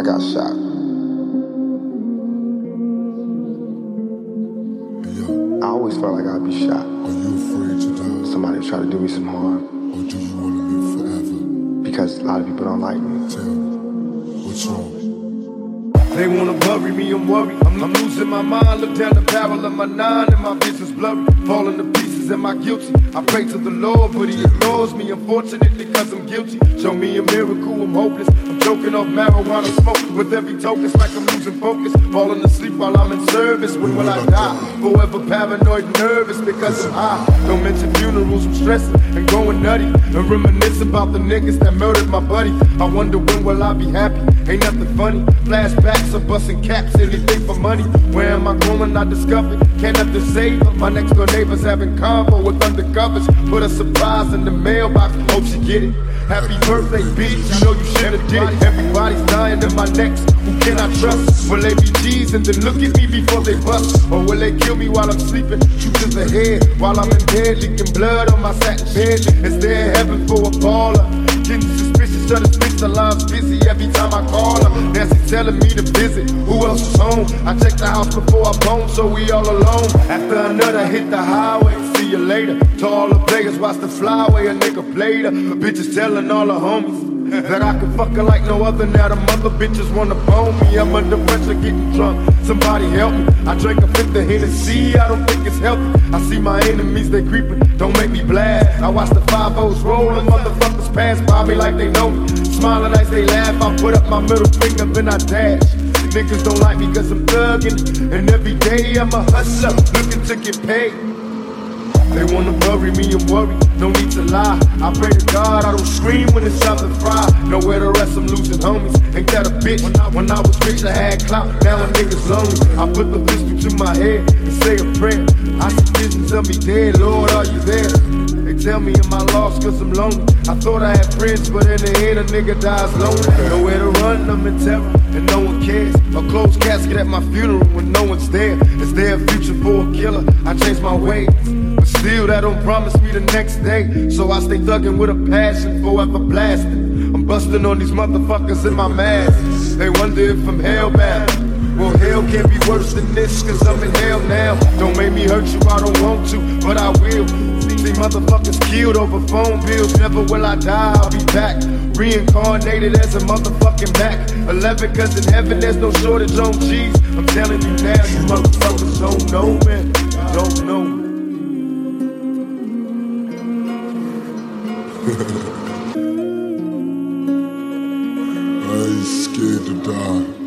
got shot. I always felt like I'd be shot. Are you afraid to die? Somebody tried to do me some harm. Or do you want to live forever? Because a lot of people don't like me. Tell me, what's wrong? They wanna bury me, I'm worried. I'm losing my mind. Look down the barrel of my 9 and my vision's blurry. Falling to pieces, am I guilty? I pray to the Lord, but he ignores me. Unfortunately, cause I'm guilty. Show me a miracle, I'm hopeless. I'm choking off marijuana smoke. With every token, it's like I'm losing focus. Falling asleep while I'm in service. When will I die? Forever paranoid and nervous because I'm high. Don't mention funerals, I'm stressing and going nutty. And reminisce about the niggas that murdered my buddy. I wonder when will I be happy? Ain't nothing funny. Flashbacks of busting caps, anything for money. Where am I going? I discovered. Can't have to save her. My next door neighbors having convo with undercovers. Put a surprise in the mailbox. Hope she get it. Happy birthday, bitch. You know you should've did it. Everybody's dying in my next. Who can I trust? Will they be G's and then look at me before they bust? Or will they kill me while I'm sleeping? Shoot to the head while I'm in bed, leaking blood on my satin bed. Is there heaven for a baller? Getting suspicious of this bitch, the line's busy every time I call her. Nancy telling me to visit, who else is home? I check the house before I bone, so we all alone. After another hit the highway, see you later. To all the players, watch the flyway, a nigga played her. The bitches telling all the homies that I can fuck her like no other. Now the mother bitches wanna bone me. I'm under pressure getting drunk, somebody help me. I drank a fifth of Hennessy, I don't think it's healthy. I see my enemies, they creeping, don't make me blast. I watch the 5-0s rolling, motherfuckers pass by me like they know me. Smiling as they laugh, I put up my middle finger, then I dash. Niggas don't like me cause I'm thuggin', and every day I'm a hustler, looking to get paid. They wanna bury me and worry, no need to lie. I pray to God I don't scream when it's time to fry. Nowhere to rest, I'm losing homies. Ain't that a bitch? When I was rich I had clout, now a nigga's lonely. I put the pistol to my head and say a prayer. I see visions of me dead, Lord, are you there? They tell me am I lost cause I'm lonely. I thought I had friends, but in the end a nigga dies lonely. Nowhere to run, I'm in terror, and no one cares. A closed casket at my funeral when no one's there. Is there a future for a killer? I changed my ways, but still that don't promise me the next day. So I stay thuggin' with a passion, forever blasting. I'm busting on these motherfuckers in my mask. They wonder if I'm hellbound. Well, hell can't be worse than this, cause I'm in hell now. Don't make me hurt you, I don't want to, but I will. See motherfuckers killed over phone bills. Never will I die, I'll be back. Reincarnated as a motherfucking Mac 11, cause in heaven there's no shortage on G's. I'm telling you now, you motherfuckers don't know, man. Don't know. I ain't scared to die.